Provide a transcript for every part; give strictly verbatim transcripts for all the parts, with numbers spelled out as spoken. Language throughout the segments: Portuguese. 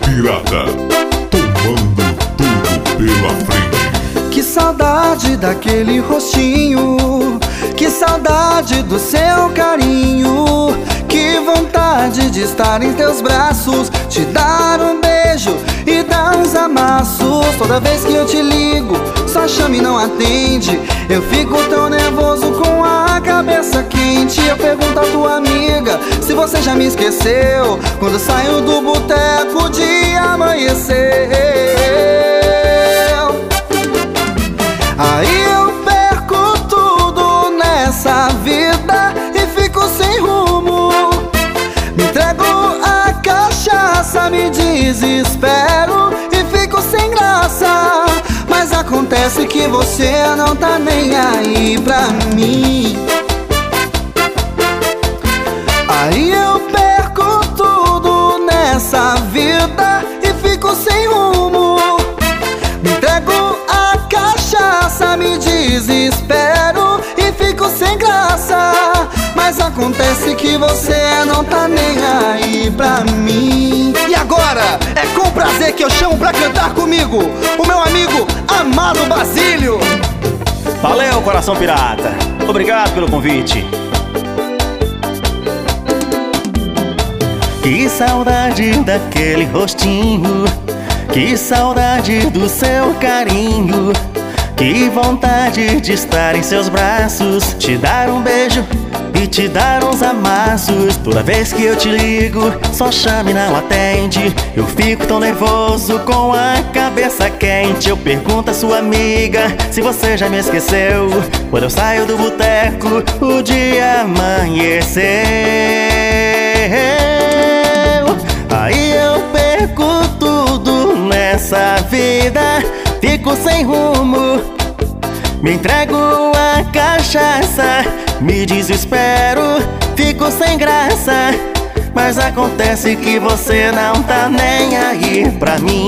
Pirata, tomando tudo pela frente. Que saudade daquele rostinho, que saudade do seu carinho, que vontade de estar em teus braços, te dar um beijo e dar uns amassos. Toda vez que eu te ligo, só chama e não atende. Eu fico tão nervoso com a cabeça quente. Eu pergunto à tua amiga se você já me esqueceu, quando saio do boteco de amanhecer. Aí eu perco tudo nessa vida e fico sem rumo. Me entrego à cachaça, me desespero e fico sem graça. Mas acontece que você não tá nem aí pra mim. Aí eu perco tudo nessa vida e fico sem rumo. Me entrego à cachaça, me desespero e fico sem graça. Mas acontece que você não tá nem aí pra mim. E agora é com prazer que eu chamo pra cantar comigo o meu amigo Amado Basílio. Valeu, coração pirata, obrigado pelo convite. Que saudade daquele rostinho, que saudade do seu carinho, que vontade de estar em seus braços, te dar um beijo e te dar uns amassos. Toda vez que eu te ligo, só chama e não atende. Eu fico tão nervoso com a cabeça quente. Eu pergunto à sua amiga se você já me esqueceu, quando eu saio do boteco, o dia amanheceu. Aí eu perco tudo nessa vida, fico sem rumo. Me entrego à cachaça, me desespero, fico sem graça. Mas acontece que você não tá nem aí pra mim.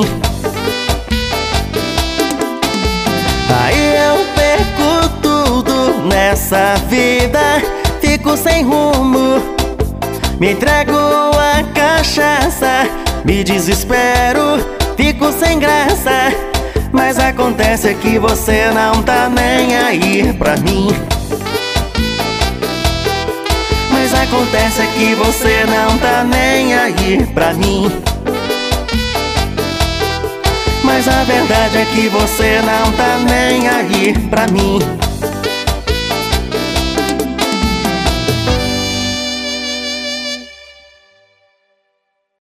Aí eu perco tudo nessa vida, fico sem rumo. Me entrego à cachaça, me desespero, fico sem graça. Mas acontece que você não tá nem aí pra mim. Mas acontece que você não tá nem aí pra mim. Mas a verdade é que você não tá nem aí pra mim.